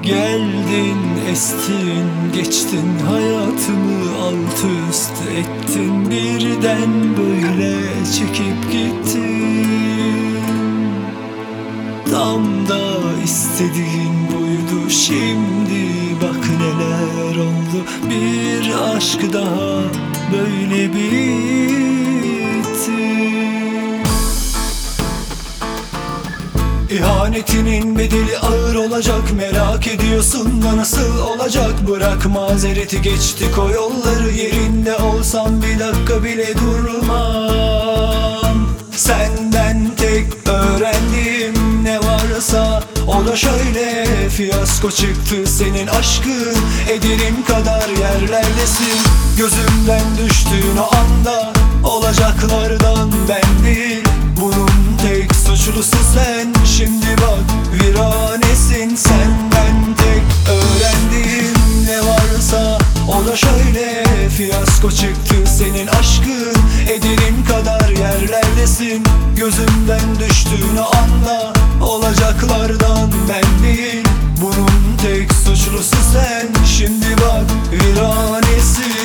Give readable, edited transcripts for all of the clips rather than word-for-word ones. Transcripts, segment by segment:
Geldin, estin, geçtin, hayatımı alt üst ettin. Birden böyle çekip gittin. Tam da istediğin buydu. Şimdi bak neler oldu. Bir aşk daha böyle bitti. İhanetinin bedeli ağır olacak. Merak ediyorsun da nasıl olacak? Bırak mazereti, geçtik o yolları. Yerinde olsam bir dakika bile durmam. Senden tek öğrendiğim ne varsa o da şöyle: fiyasko çıktı senin aşkın. Ederim kadar yerlerdesin. Gözümden düştüğün o anda olacaklardan ben değil, bunun tek suçlusu sen. Şimdi bak viranesin. Senden tek öğrendiğim ne varsa o da şöyle: fiyasko çıktı senin aşkın. Ederim kadar yerlerdesin. Gözümden düştüğün o anda olacaklardan ben değil, bunun tek suçlusu sen. Şimdi bak viranesin.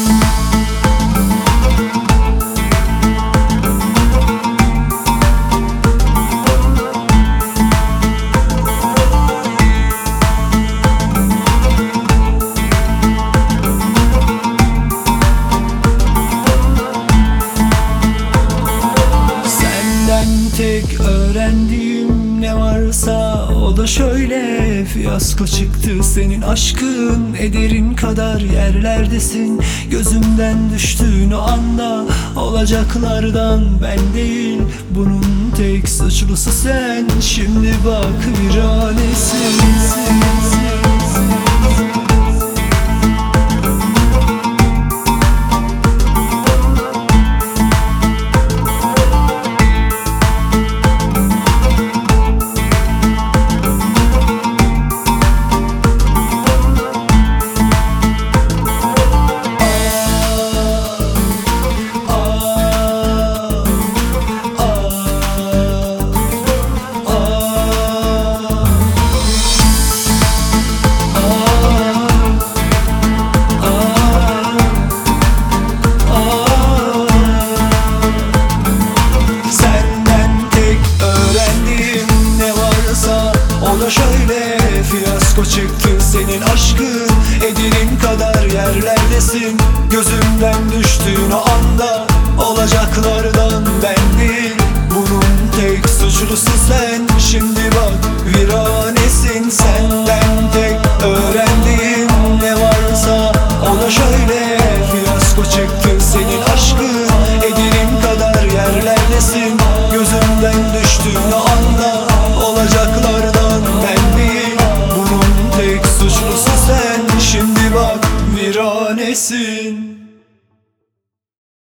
Tek öğrendiğim ne varsa o da şöyle: fiyasko çıktı senin aşkın. Ederin kadar yerlerdesin. Gözümden düştüğün o anda olacaklardan ben değil, bunun tek suçlusu sen. Şimdi bak viranesin. Şöyle fiyasko çıktı senin aşkın. Ederin kadar yerlerdesin. Gözümden düştüğün o anda olacaklardan ben değil, bunun tek suçlusu sen.